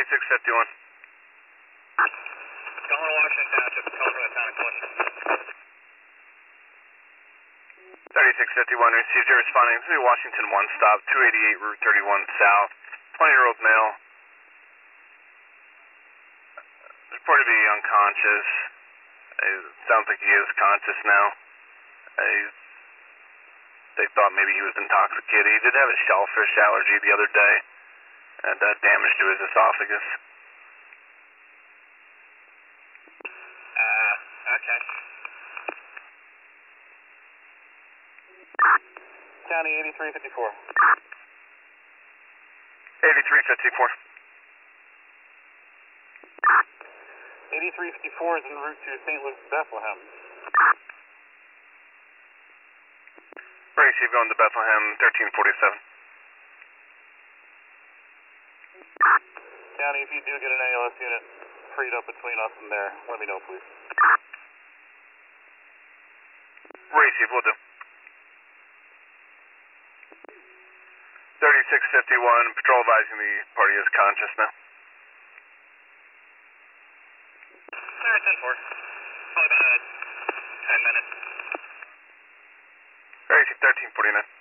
3651. Calling Washington Township, calling from the town of Clinton. 3651, received your responding to Washington 1 stop, 288 Route 31 South, 20-year-old male. Reported to be unconscious. It sounds like he is conscious now. They thought maybe he was intoxicated. He did have a shellfish allergy the other day, and damage to his esophagus. Okay. County 8354. 8354. 8354 is en route to St. Luke's, Bethlehem. Receive going to Bethlehem, 1347. County, if you do get an ALS unit freed up between us and there, let me know, please. Receive, will do. 3651, patrol advising the party is conscious now. Alright, 10-4. Probably about 10 minutes. Receive 1349.